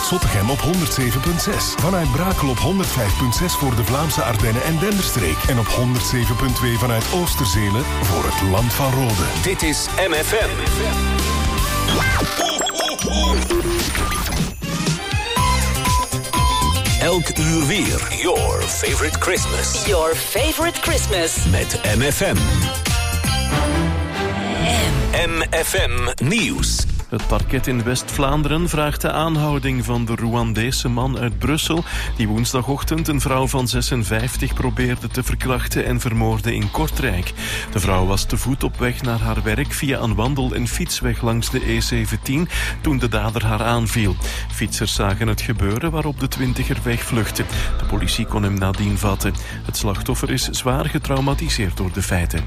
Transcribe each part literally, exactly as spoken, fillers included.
vanuit Zottegem op honderd zeven komma zes. Vanuit Brakel op honderd vijf komma zes voor de Vlaamse Ardennen en Denderstreek. En op honderd zeven komma twee vanuit Oosterzelen voor het Land van Rode. Dit is M F M. Elk uur weer. Your favorite Christmas. Your favorite Christmas. Met M F M. M F M Nieuws. Het parket in West-Vlaanderen vraagt de aanhouding van de Rwandese man uit Brussel die woensdagochtend een vrouw van zesenvijftig probeerde te verkrachten en vermoorden in Kortrijk. De vrouw was te voet op weg naar haar werk via een wandel- en fietsweg langs de E zeventien toen de dader haar aanviel. Fietsers zagen het gebeuren waarop de twintiger wegvluchtte. De politie kon hem nadien vatten. Het slachtoffer is zwaar getraumatiseerd door de feiten.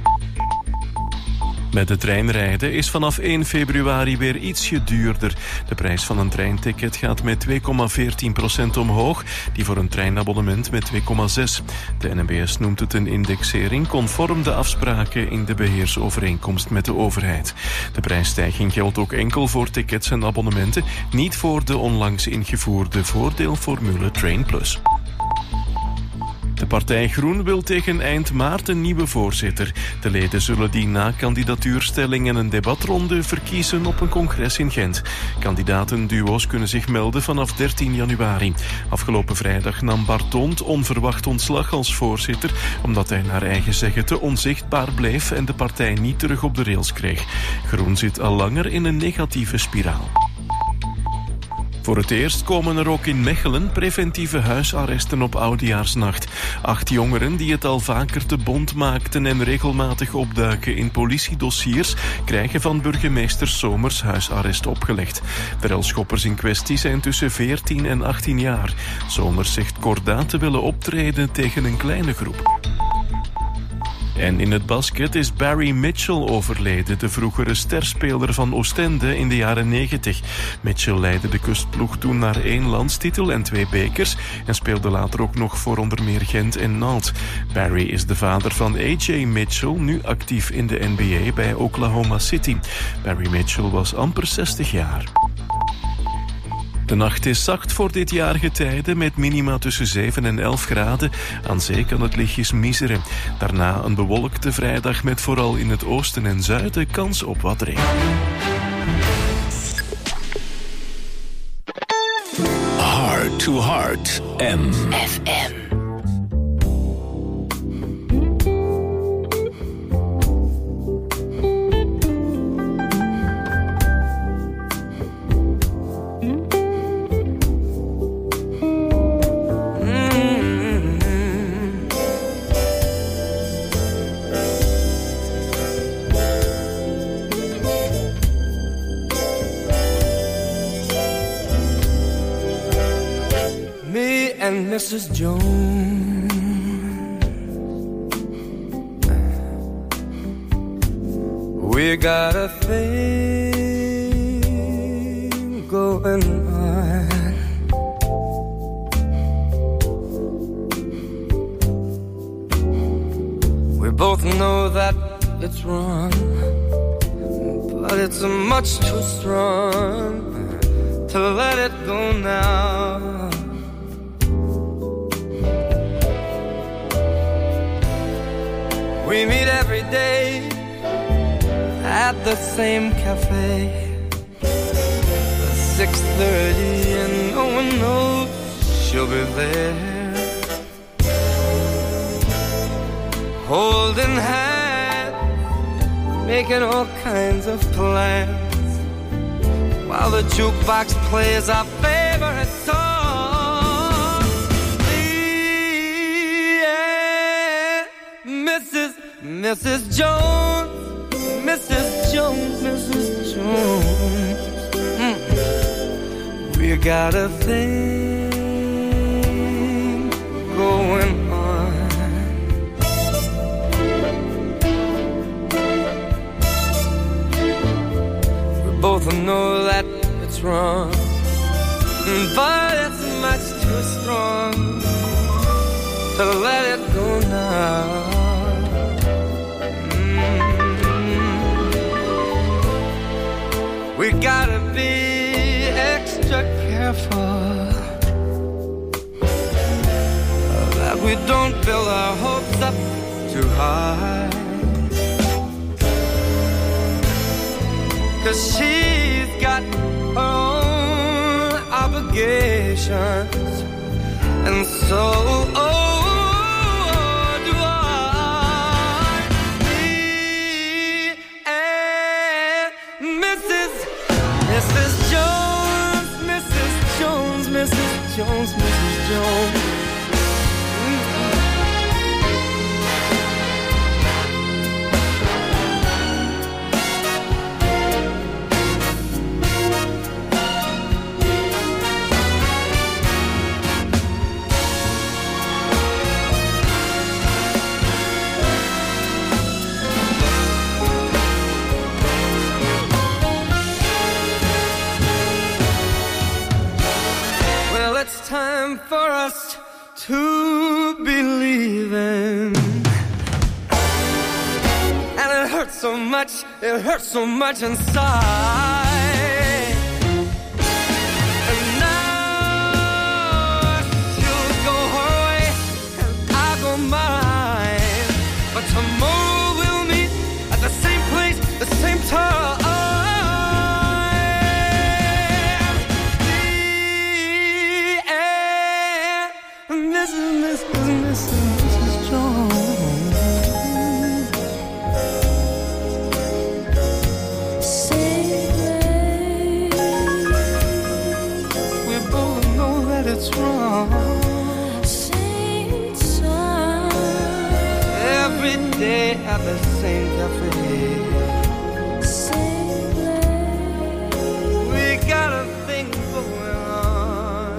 Met de treinrijden is vanaf één februari weer ietsje duurder. De prijs van een treinticket gaat met twee komma veertien procent omhoog, die voor een treinabonnement met twee komma zes. De N M B S noemt het een indexering conform de afspraken in de beheersovereenkomst met de overheid. De prijsstijging geldt ook enkel voor tickets en abonnementen, niet voor de onlangs ingevoerde voordeelformule Train Plus. De partij Groen wil tegen eind maart een nieuwe voorzitter. De leden zullen die na kandidatuurstelling en een debatronde verkiezen op een congres in Gent. Kandidatenduo's kunnen zich melden vanaf dertien januari. Afgelopen vrijdag nam Bart Toont onverwacht ontslag als voorzitter, omdat hij naar eigen zeggen te onzichtbaar bleef en de partij niet terug op de rails kreeg. Groen zit al langer in een negatieve spiraal. Voor het eerst komen er ook in Mechelen preventieve huisarresten op Oudejaarsnacht. Acht jongeren die het al vaker te bont maakten en regelmatig opduiken in politiedossiers krijgen van burgemeester Somers huisarrest opgelegd. De relschoppers in kwestie zijn tussen veertien en achttien jaar. Somers zegt kordaat te willen optreden tegen een kleine groep. En in het basket is Barry Mitchell overleden, de vroegere sterspeler van Oostende in de jaren negentig. Mitchell leidde de kustploeg toen naar één landstitel en twee bekers en speelde later ook nog voor onder meer Gent en Nantes. Barry is de vader van A J Mitchell, nu actief in de N B A bij Oklahoma City. Barry Mitchell was amper zestig jaar. De nacht is zacht voor dit jaargetijde met minima tussen zeven en elf graden. Aan zee kan het lichtjes miseren. Daarna een bewolkte vrijdag met vooral in het oosten en zuiden kans op wat regen. Heart to Heart. M F M. And Missus Jones, we got a thing going on. We both know that it's wrong, but it's much too strong to let it go now. We meet every day at the same cafe, six thirty and no one knows she'll be there, holding hands, making all kinds of plans, while the jukebox plays our favorite song. Missus Missus Jones, Missus Jones, Missus Jones, mm. We got a thing going on. We both know that it's wrong, but it's much too strong to let it go now. We gotta be extra careful we don't build our hopes up too high. 'Cause she's got her own obligations, and so oh, do I. Me and Missus Missus Jones, Missus Jones, Missus Jones, Missus Jones. Time for us to believe in. And it hurts so much, it hurts so much inside. And now she'll go her way and I go mine. But tomorrow we'll meet at the same place, the same time. Day at the same cafe, same place. We got a thing going on.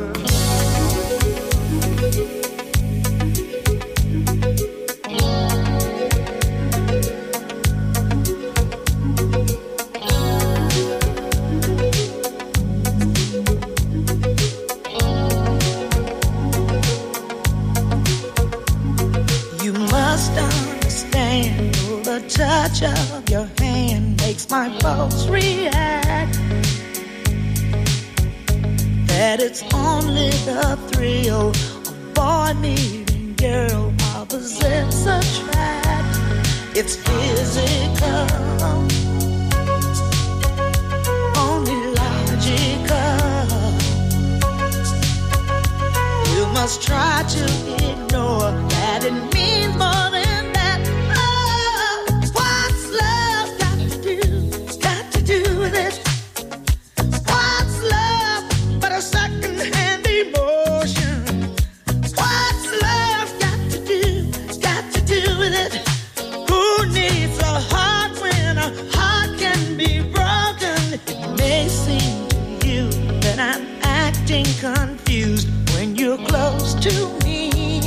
You must understand, the touch of your hand makes my pulse react. That it's only the thrill of boy meeting girl, opposites attract. It's physical, only logical. You must try to ignore that it means more than confused when you're close to me.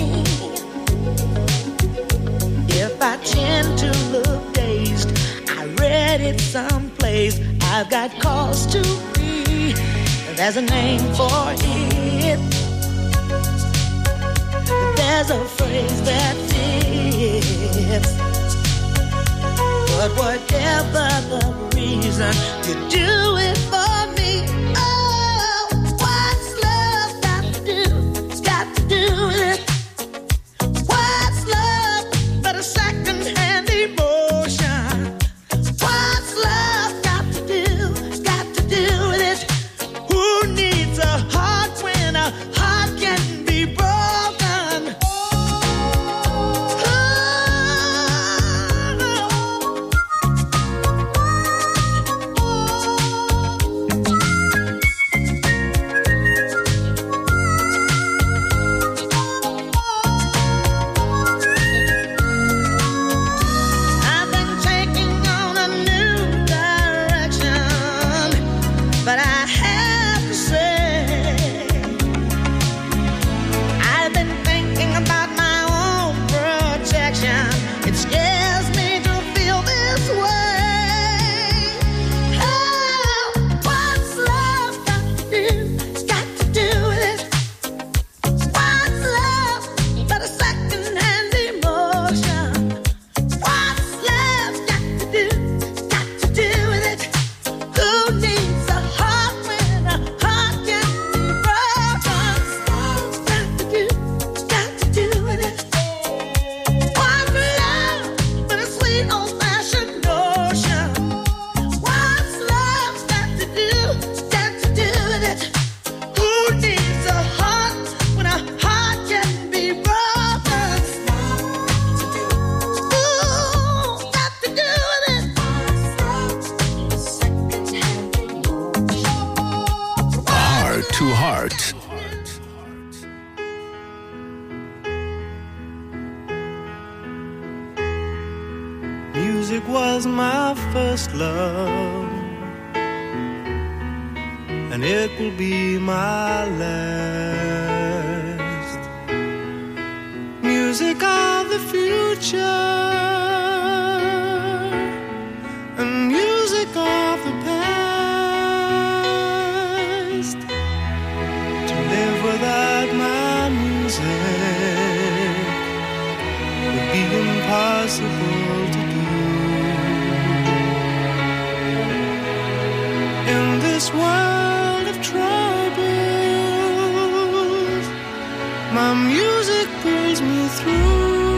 If I tend to look dazed, I read it someplace, I've got cause to be. There's a name for it. There's a phrase that fits. But whatever the reason, you do it for me. needs a heart when a heart can be broken? Ooh, got to do with it. Heart to Heart. Music was my first love, and it will be my last. Music of the future, and music of the past. To live without my music would be impossible to do. In this world of troubles, my music pulls me through.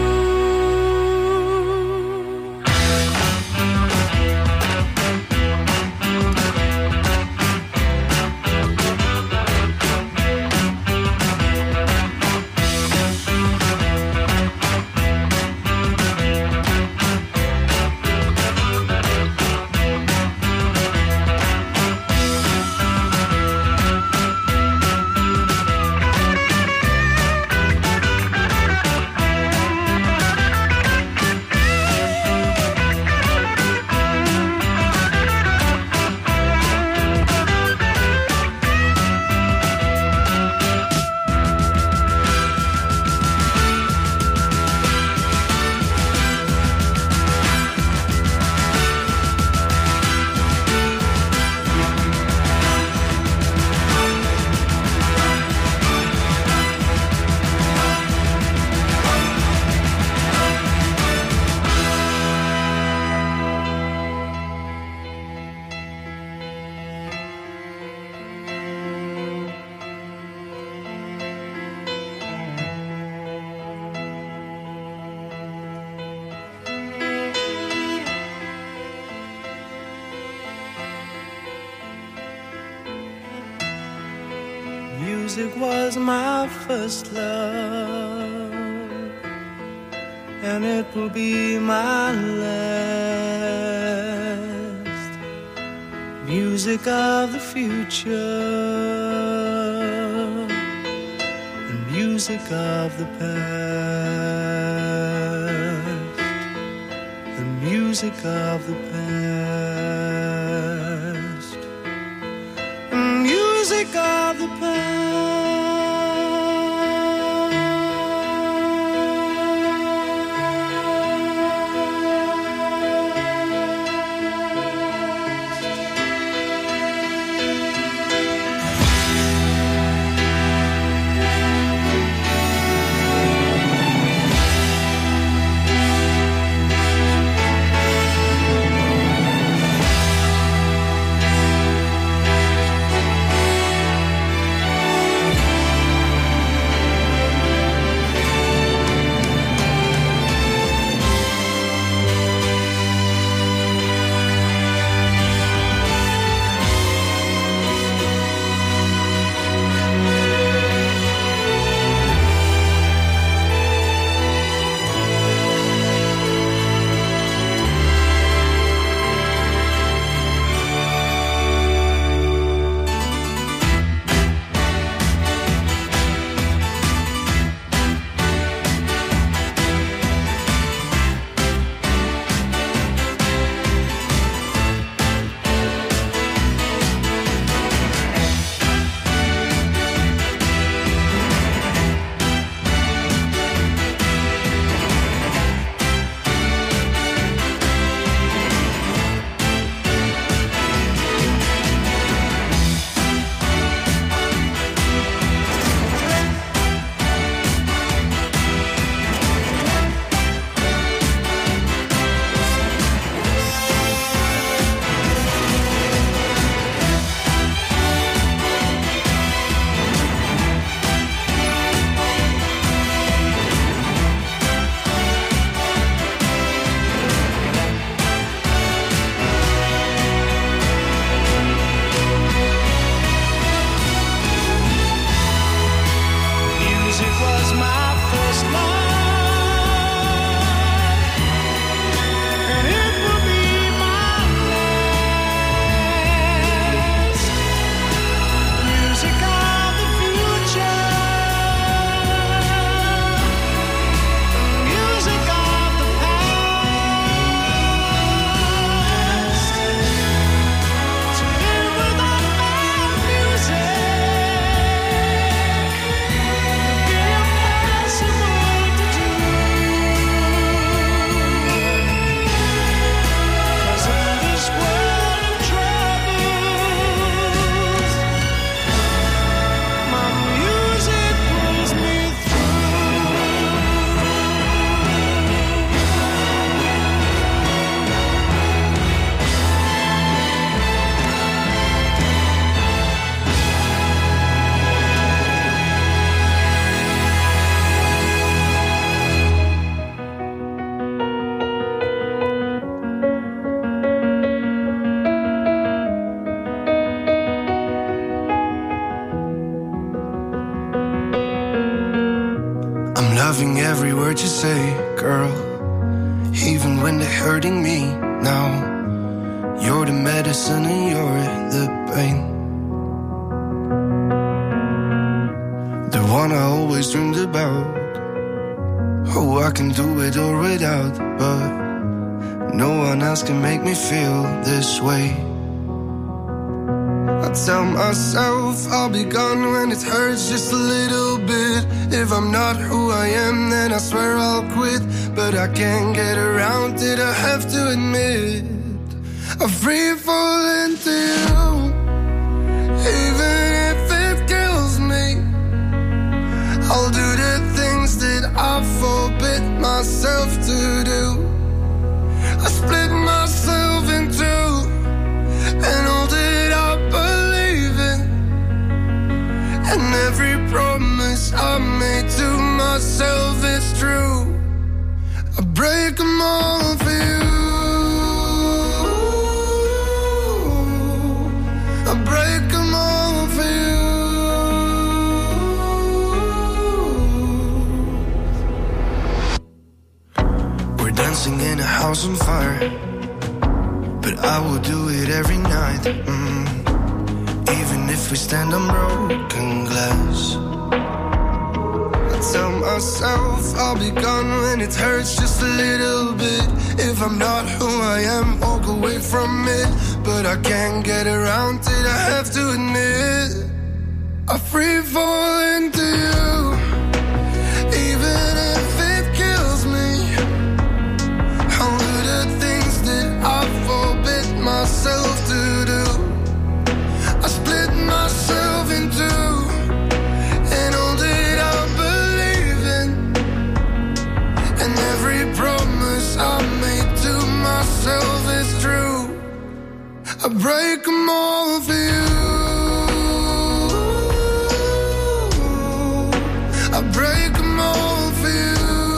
Music was my first love, and it will be my last. Music of the future, and music of the past, and music of the past, and music of the past. loving every word you say, girl. Even when they're hurting me now. You're the medicine and you're the pain. The one I always dreamed about. Oh, I can do it all without, but no one else can make me feel this way. I tell myself I'll be gone when it hurts just a little bit. If I'm not who I am, then I swear I'll quit. But I can't get around it, I have to admit. I free fall into you. Even if it kills me, I'll do the things that I forbid myself to do. I split myself in two, and all that I believe in, and every promise I made to myself is true. I break them all for you. I break them all for you. We're dancing in a house on fire, but I will do it every night. Mm. Even if we stand on broken glass. I tell myself I'll be gone when it hurts just a little bit. If I'm not who I am, walk away from it. But I can't get around it, I have to admit. I free fall into you. Even if it kills me, I'll do the things that I forbid myself to do. I split myself in two, and all that I believe in, and every promise I made to myself is true. I break them all for you. I break them all for you.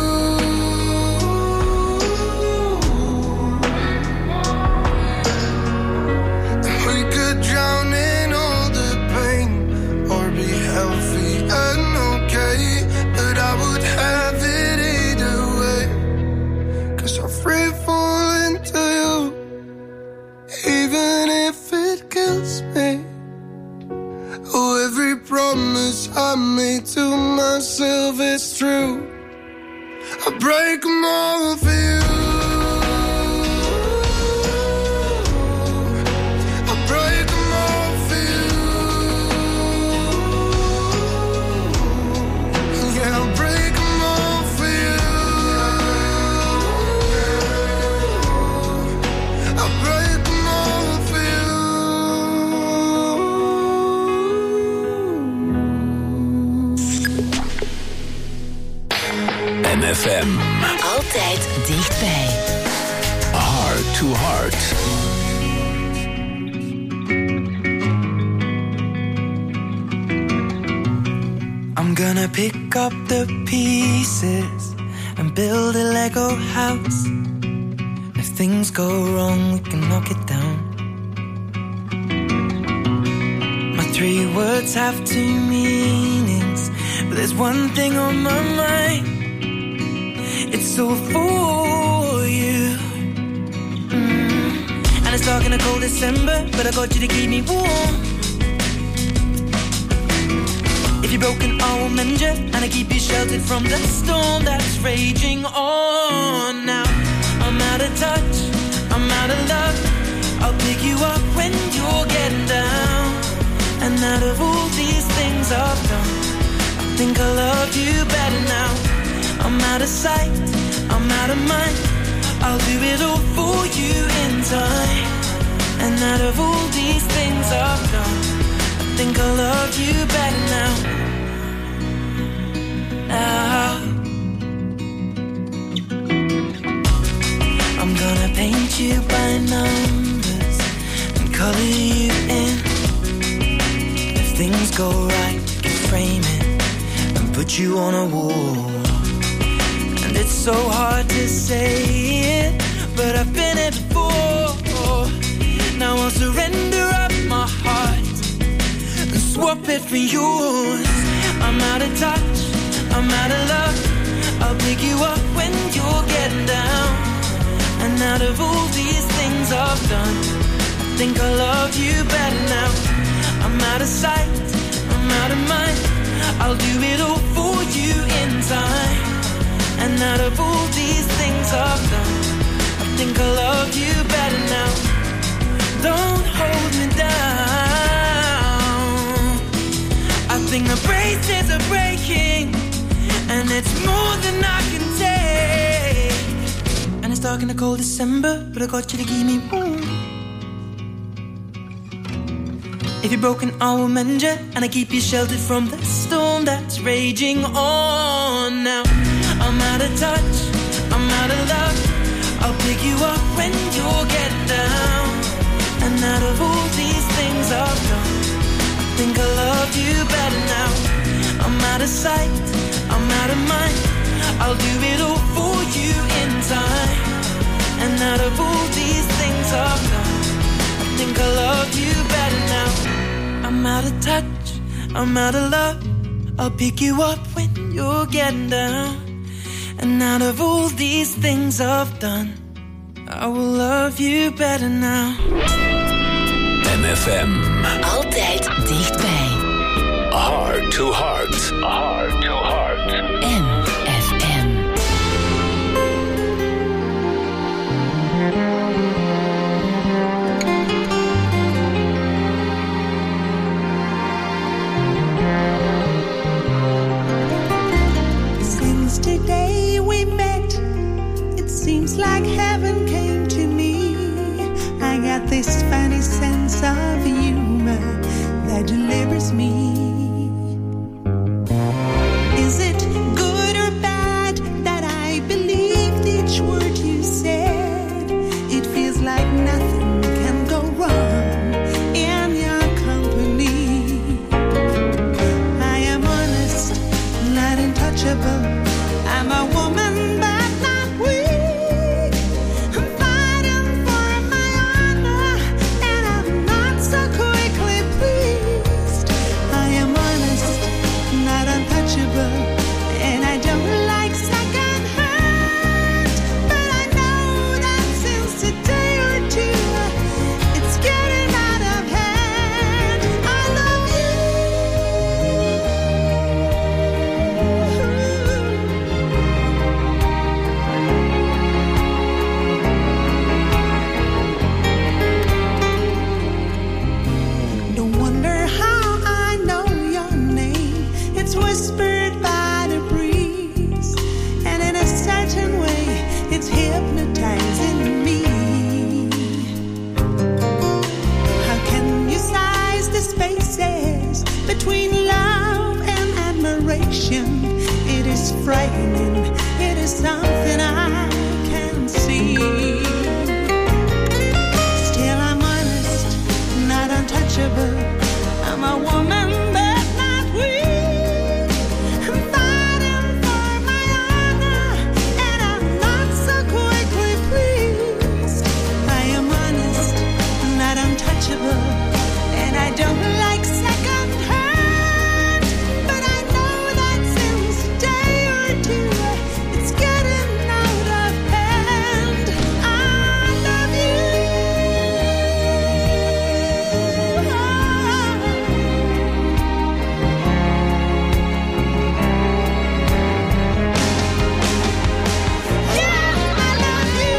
We could drown in all the pain, or be healthy and okay, but I would have it either way. 'Cause I free fall into you. Even if it kills me. Oh, every promise I made to myself is true. I break them all for you. I break them all for you. Yeah, I'll break them all for you. I'll break them all for you. M F M. Altijd dichtbij. Heart to Heart. I'm gonna pick up the pieces and build a Lego house. If things go wrong, we can knock it down. My three words have two meanings, but there's one thing on my mind. It's all for you. Mm. And it's dark in a cold December, but I got you to keep me warm. If you're broken, I will mend you, and I keep you sheltered from the storm that's raging on. Now I'm out of touch, I'm out of love. I'll pick you up when you're getting down. And out of all these things I've done, I think I love you better now. I'm out of sight, I'm out of mind. I'll do it all for you in time. And out of all these things I've done, I think I love you better now. Now I'm gonna paint you by numbers and color you in. If things go right, you can frame it and put you on a wall. And it's so hard to say it, but I've been it before. Now I'll surrender up my heart and swap it for yours. I'm out of touch, I'm out of love. pick you up when you're getting down. And out of all these things I've done, I think I love you better now. I'm out of sight, I'm out of mind, I'll do it all for you in time. And out of all these things I've done, I think I love you better now. Don't hold me down. I think the braces are breaking, and it's more than I can take. And it's dark in the cold December, but I got you to keep me warm. If you're broken, I will mend you, and I keep you sheltered from the storm that's raging on. Now I'm out of touch, I'm out of love, I'll pick you up when you're getting down. And out of all these things I've done, I think I love you better now. I'm out of sight, I'm out of mind, I'll do it all for you in time. And out of all these things I've done, I think I love you better now. I'm out of touch, I'm out of love, I'll pick you up when you're getting down. And out of all these things I've done, I will love you better now. M F M. Altijd dichtbij. Heart to heart. Heart to heart. M F M. Since today we met, it seems like heaven came to me. I got this funny sense of humor that delivers me. Is it good or bad that I believed each word you said? It feels like nothing can go wrong in your company. I am honest, not untouchable. I'm a woman, but not weak. I'm fighting for my honor, and I'm not so quickly pleased. I am honest, not untouchable, and I don't like second hand. But I know that since a day or two, it's getting out of hand. I love you. No wonder how I know your name. It's whispered by the breeze, and in a certain way, it's hypnotizing me. How can you size the spaces between love and admiration? It is frightening. It is something I can see. Still, I'm honest, not untouchable. I'm a woman, but not weak. I'm fighting for my honor, and I'm not so quickly pleased. I am honest, not untouchable, and I don't like second hand. But I know that since a day or two, it's getting out of hand. I love you. Yeah, I love you.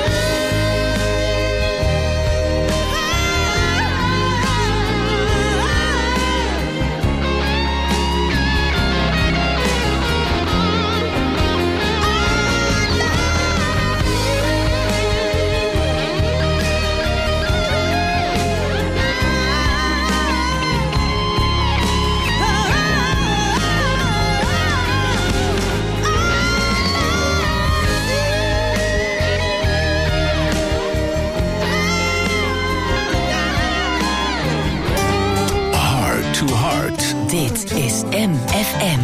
Heart to heart. Dit is M F M.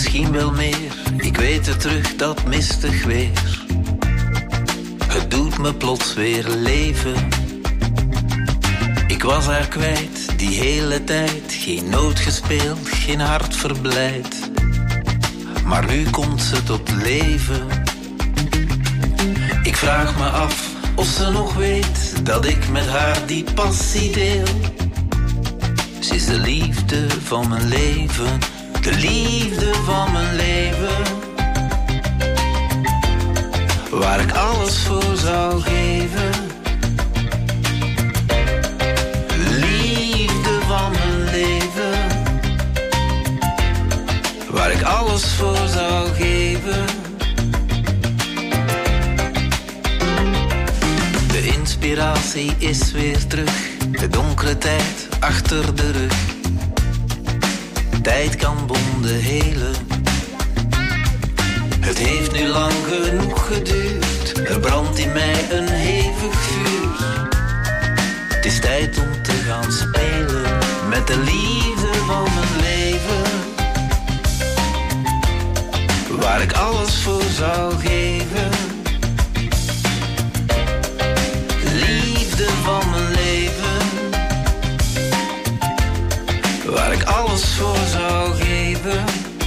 misschien wel meer. Ik weet het terug, dat mistig weer. Het doet me plots weer leven. Ik was haar kwijt, die hele tijd. Geen noot gespeeld, geen hart verblijd. Maar nu komt ze tot leven. Ik vraag me af of ze nog weet dat ik met haar die passie deel. Ze is de liefde van mijn leven, de liefde van mijn leven. Waar ik alles voor zou geven. Liefde van mijn leven. Waar ik alles voor zou geven. De inspiratie is weer terug. De donkere tijd achter de rug. Tijd kan wonden helen. Het heeft nu lang genoeg geduurd. Er brandt in mij een hevig vuur. Het is tijd om te gaan spelen met de liefde van mijn leven. Waar ik alles voor zou geven. Liefde van mijn leven. Waar ik alles voor zou geven.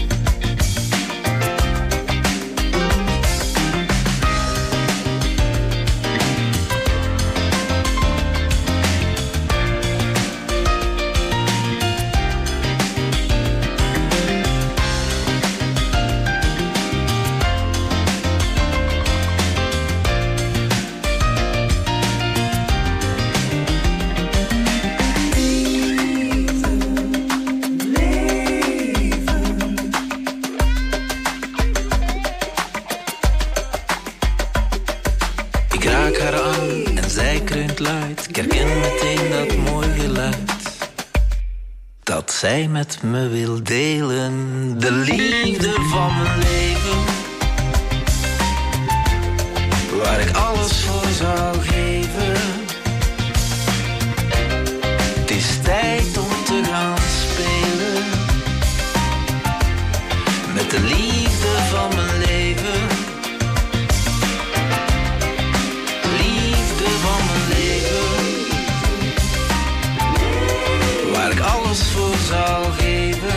Zij met me wil delen, de liefde van mijn leven. Waar ik alles voor zou geven. Het is tijd om te gaan spelen. Met de liefde van mijn leven. Liefde van mijn leven. Waar ik alles voor zou geven.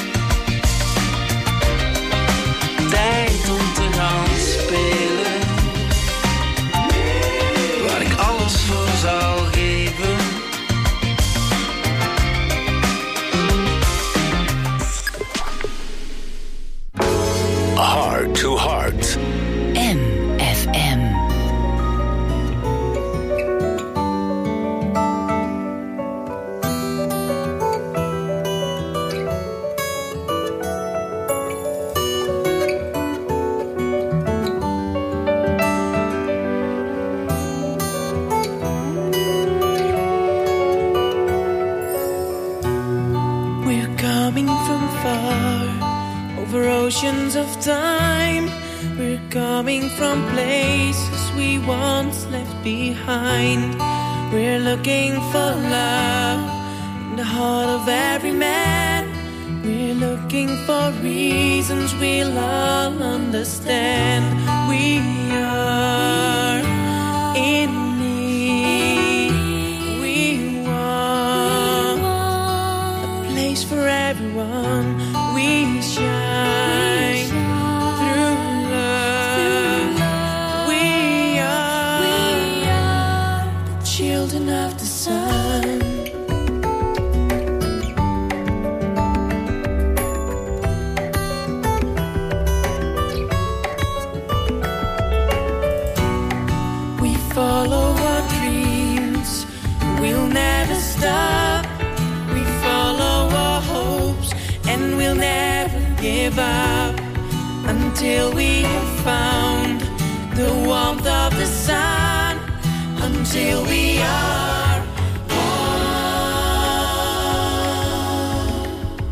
Tijd om te gaan spelen. Waar ik alles voor zou geven. Heart to Heart. M F M. Oceans of time, we're coming from places we once left behind. We're looking for love in the heart of every man. We're looking for reasons we'll all understand. We are in need. We want a place for everyone. We shine through love. We are the children of the sun. We follow our dreams. We'll never stop. We follow our hopes. And we'll never give up until we have found the warmth of the sun. Until we are one.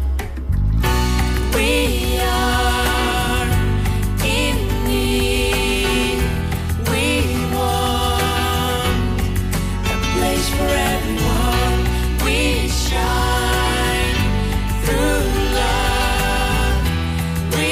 We are in need. We want a place for everyone. We shine through love. We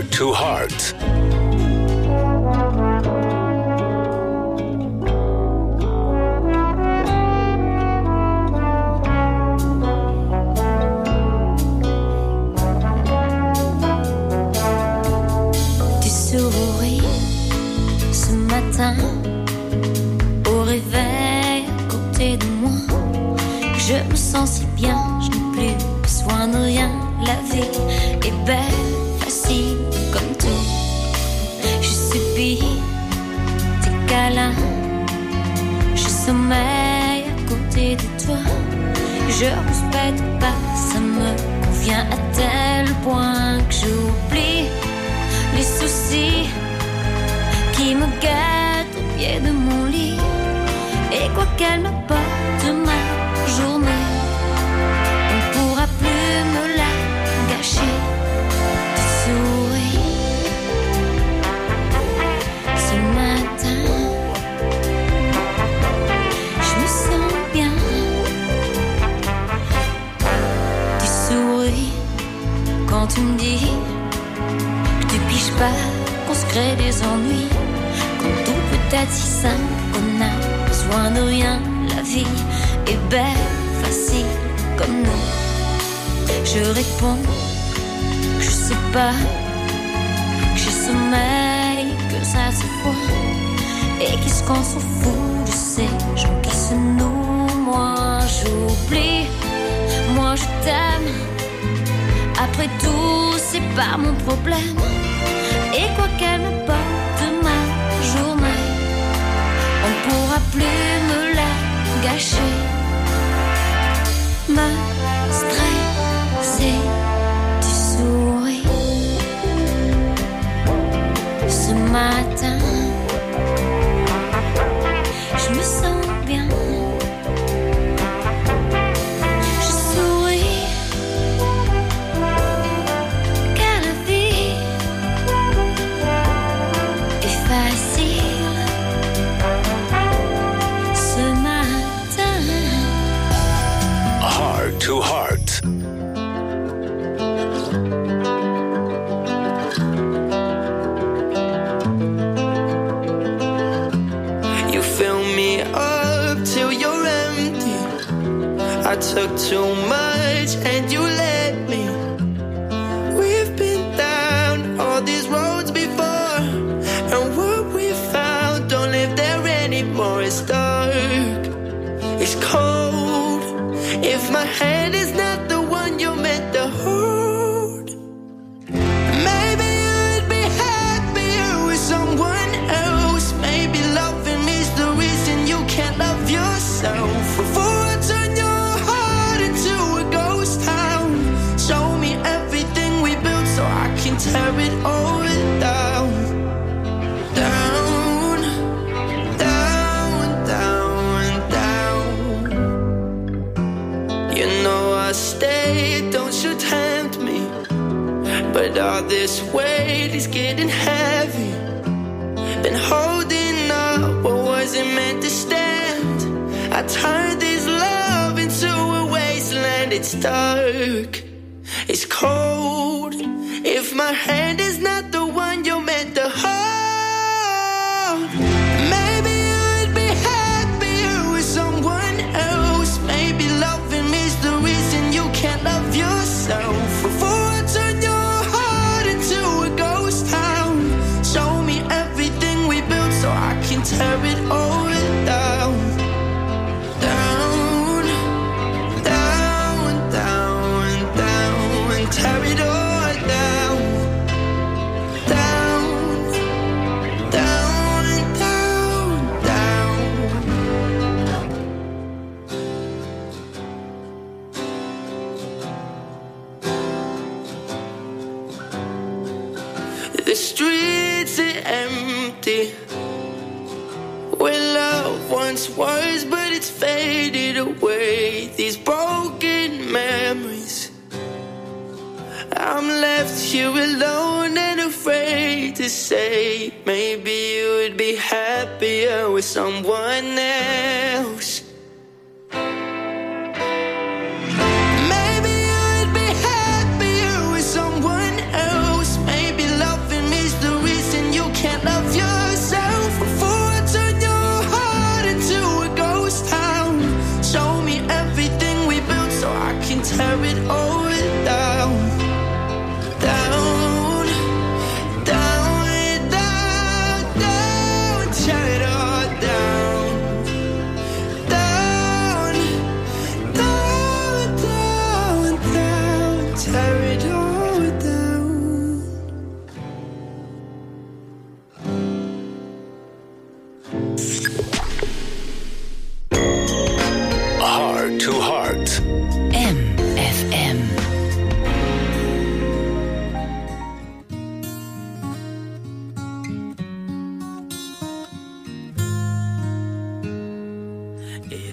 Heart to Heart. Tu souris ce matin au réveil à côté de moi. Je me sens si bien, je n'ai plus besoin de rien. La vie est belle, facile comme tout. Je subis tes câlins, je sommeille à côté de toi. Je respecte pas, ça me convient à tel point que j'oublie les soucis qui me gâtent au pied de mon lit. Et quoi qu'elle m'apporte ma journée, on ne pourra plus me la gâcher. Tu souris ce matin, je me sens bien. Tu souris quand tu me dis que tu piges pas, qu'on se crée des ennuis, quand tout peut être si simple qu'on a besoin de rien. La vie est belle, facile comme nous. Je réponds, je sais pas, que j'ai sommeil, que ça se voit. Et qu'est-ce qu'on s'en fout de ces gens qui se nouent. Moi j'oublie, moi je t'aime. Après tout, c'est pas mon problème. Et quoi qu'elle m'apporte ma journée, on ne pourra plus me la gâcher. Me stresser, tu souris ce matin, je me sens bien. Je souris car la vie est facile ce matin. Heart to Heart. You fill me up till you're empty. I took too much and you let me. We've been down all these roads before, and what we found don't live there anymore. It's dark, it's cold. If my hand is not the one you're meant to hold, maybe you'd be happier with someone else. Maybe loving me's the reason you can't love yourself. Before I turn your heart into a ghost town, show me everything we built so I can tear it all down. Down, down, down, down. You know I stay, don't you tempt me. But all this weight is getting heavy. Been holding up what wasn't meant to stand. I turned this love into a wasteland. It's dark, it's cold. If my hand is not the one you're meant to hold, maybe you'd be happier with someone else. Maybe loving me's the reason you can't love yourself. Before I turn your heart into a ghost town, show me everything we built so I can tear it all down. Down, down, down, down. Tear it all down. Down, down, down, down. The streets are empty, where love once was, but it's faded away. These broken memories, I'm left here alone and afraid to say, maybe you would be happier with someone else. Maybe you'd be happier with someone else. Maybe love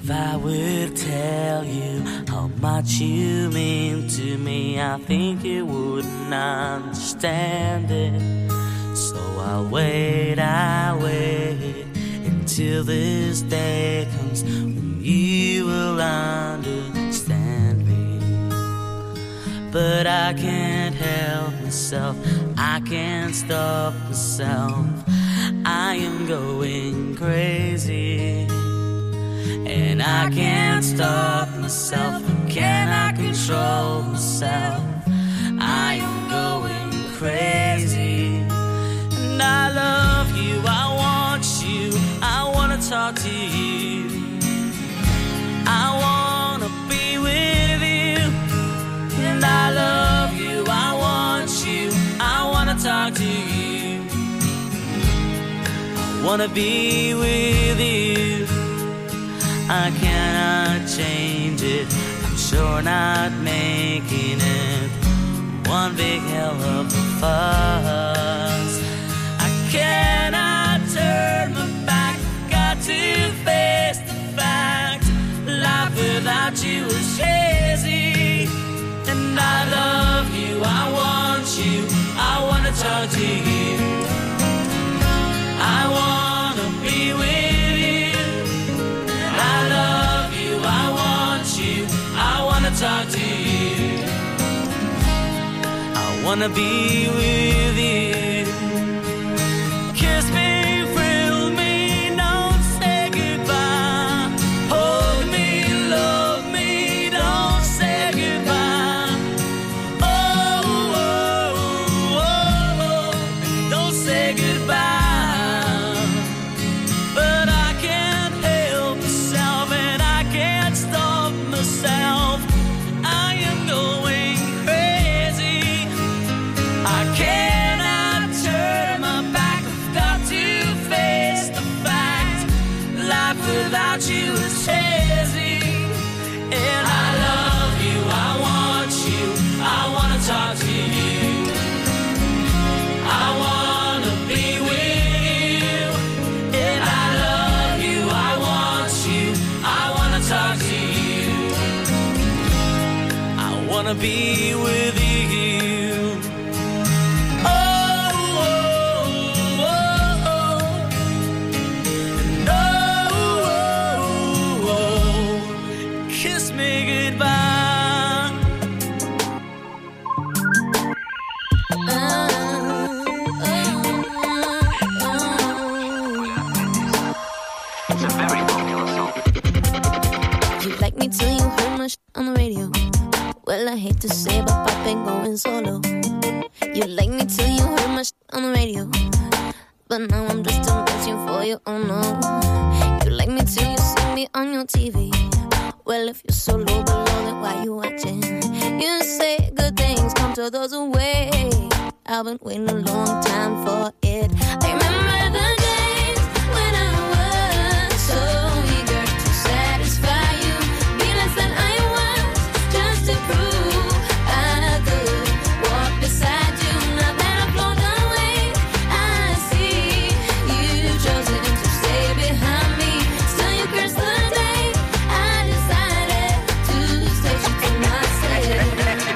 If I would tell you how much you mean to me, I think you wouldn't understand it. So I'll wait, I'll wait until this day comes when you will understand me. But I can't help myself, I can't stop myself. I am going crazy, and I can't stop myself. Can I control myself? I am going crazy. And I love you, I want you, I wanna talk to you, I wanna be with you. And I love you, I want you, I wanna talk to you, I wanna be with you. I cannot change it, I'm sure not making it one big hell of a fuss. I cannot turn my back, got to face the fact. Life without you is hazy. And I love you, I want you, I wanna talk to you, I wanna be with you. Talk to you, I wanna be with you. Kiss me, thrill me, don't say goodbye. Hold me, love me, don't say goodbye. Oh, oh, oh, oh, don't say goodbye. But I can't help myself, and I can't stop myself. Without you is hazy. And I love you, I want you, I wanna talk to you, I wanna be with you. And I love you, I want you, I wanna talk to you, I wanna be with you. On the radio, well, I hate to say it, but Pop ain't going solo. You like me till you heard my sh- on the radio, but now I'm just searching for you, oh no. You like me till you see me on your T V. Well, if you're so low below, then why you watching? You say good things come to those who wait. I've been waiting a long time for it. I remember the days when I was so eager to satisfy you. Be less than I was, just to prove I could walk beside you. Now that I've flown away, I see you've chosen to stay behind me. Still you curse the day I decided to stay true to myself.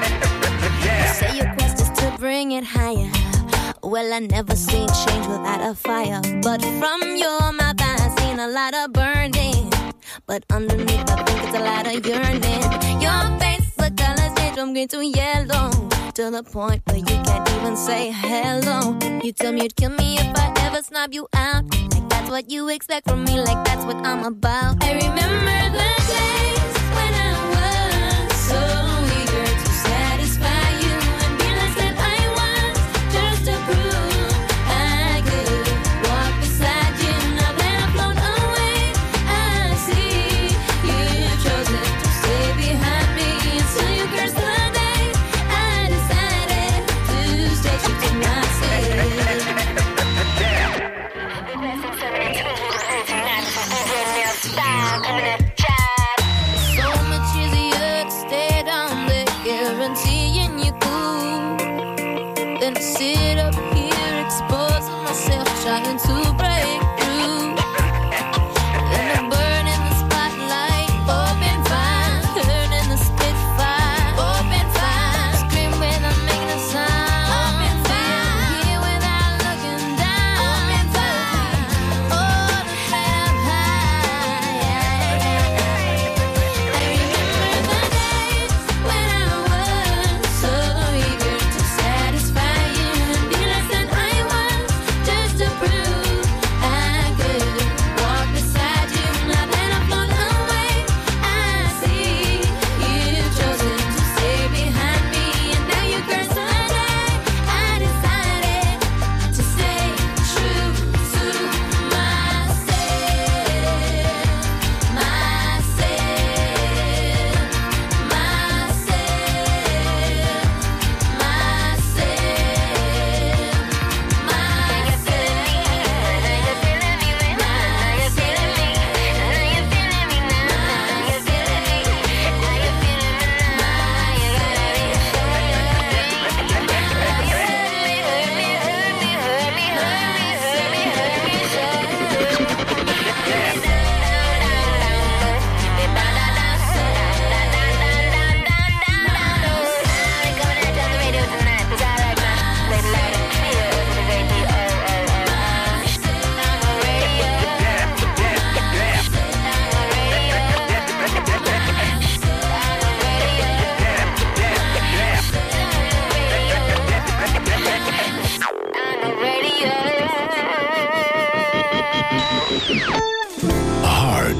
You say your quest is to bring it higher. Well, I never seen change without a fire. But from your mouth I seen a lot of burning. But underneath I think it's a lot of yearning. Your face, the colors change from green to yellow, to the point where you can't even say hello. You tell me you'd kill me if I ever snub you out. Like that's what you expect from me, like that's what I'm about. I remember the days when I was so eager to satisfy you. And be less than I was, just to prove I could walk beside you. Now that I've flown away, I see you've chosen to stay behind me. And so you curse the day I decided to stay true to myself. So much easier to stay down there, guaranteeing you cool, than to sit up here exposing myself, trying to break through. Then I burn in the spotlight.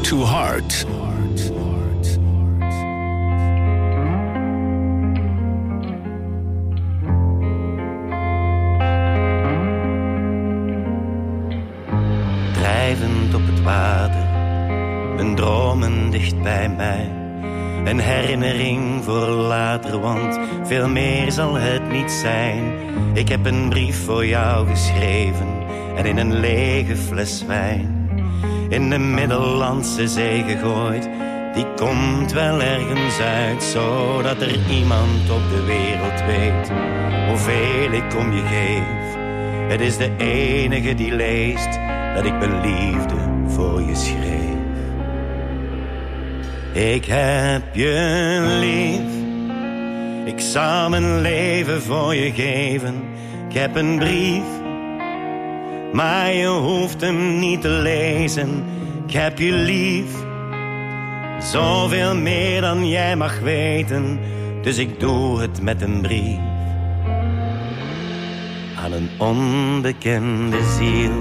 to Heart. Drijvend op het water, mijn dromen dicht bij mij. Een herinnering voor later, want veel meer zal het niet zijn. Ik heb een brief voor jou geschreven en in een lege fles wijn in de Middellandse Zee gegooid. Die komt wel ergens uit, zodat er iemand op de wereld weet hoeveel ik om je geef. Het is de enige die leest dat ik mijn liefde voor je schreef. Ik heb je lief, ik zal mijn leven voor je geven. Ik heb een brief, maar je hoeft hem niet te lezen. Ik heb je lief, zoveel meer dan jij mag weten. Dus ik doe het met een brief aan een onbekende ziel.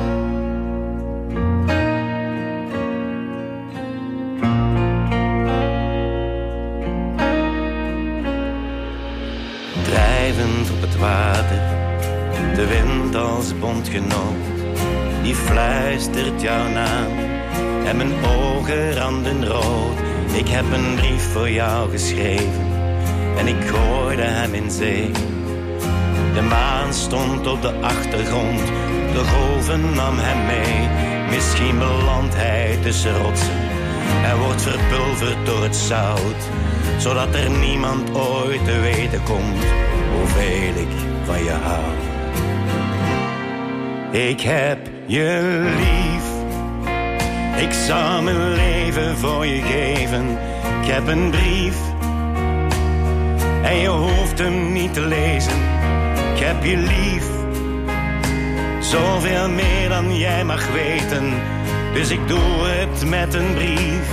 Drijvend op het water, de wind als bondgenoot, die fluistert jouw naam en mijn ogen randen rood. Ik heb een brief voor jou geschreven en ik gooide hem in zee. De maan stond op de achtergrond, de golven nam hem mee. Misschien belandt hij tussen rotsen en wordt verpulverd door het zout, zodat er niemand ooit te weten komt hoeveel ik van je hou. Ik heb je lief, ik zal mijn leven voor je geven. Ik heb een brief en je hoeft hem niet te lezen. Ik heb je lief, zoveel meer dan jij mag weten. Dus ik doe het met een brief.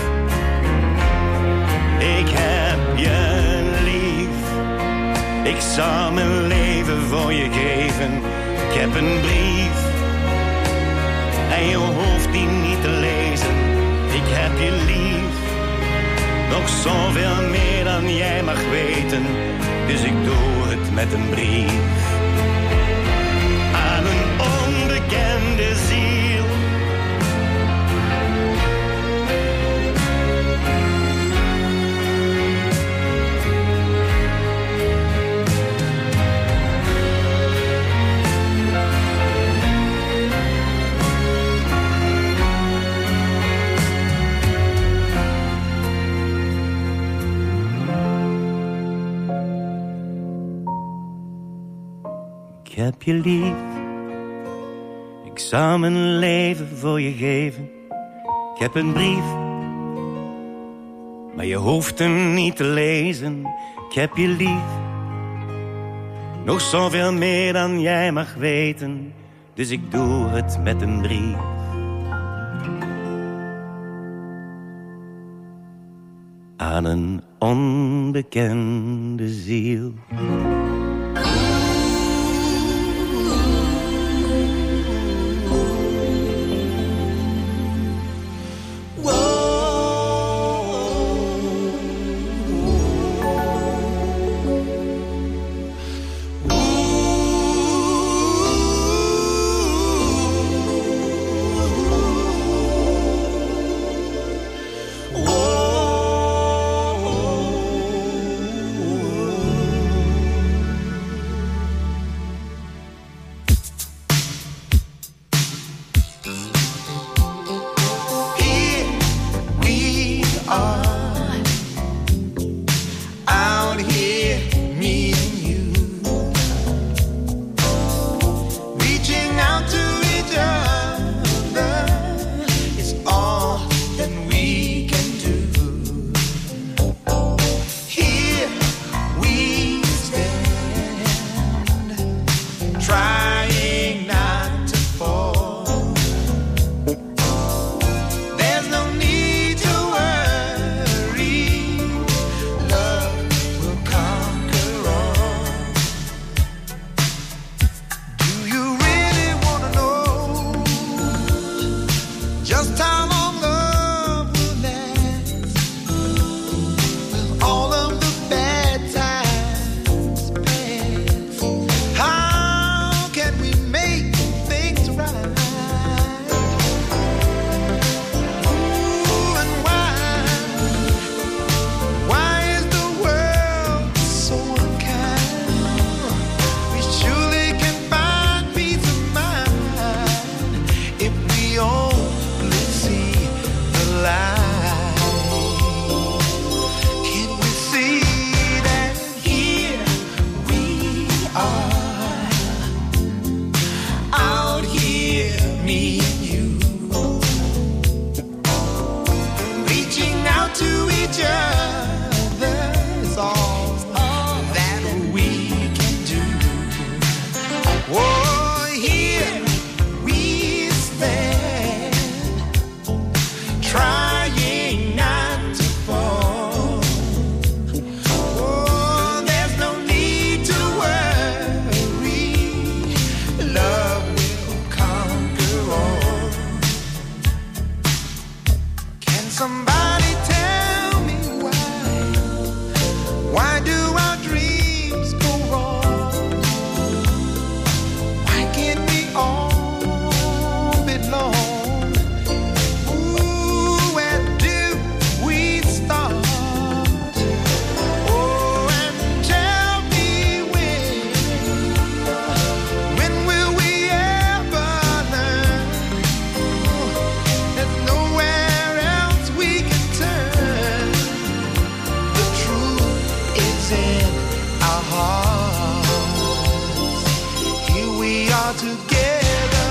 Ik heb je lief, ik zal mijn leven voor je geven. Ik heb een brief en je hoeft die niet te lezen. Ik heb je lief, nog zoveel meer dan jij mag weten. Dus ik doe het met een brief aan een onbekende ziel. Ik heb je lief, ik zal mijn leven voor je geven. Ik heb een brief, maar je hoeft hem niet te lezen. Ik heb je lief, nog zoveel meer dan jij mag weten. Dus ik doe het met een brief aan een onbekende ziel. Just how long love are together.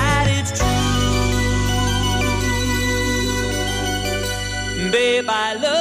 Babe, I love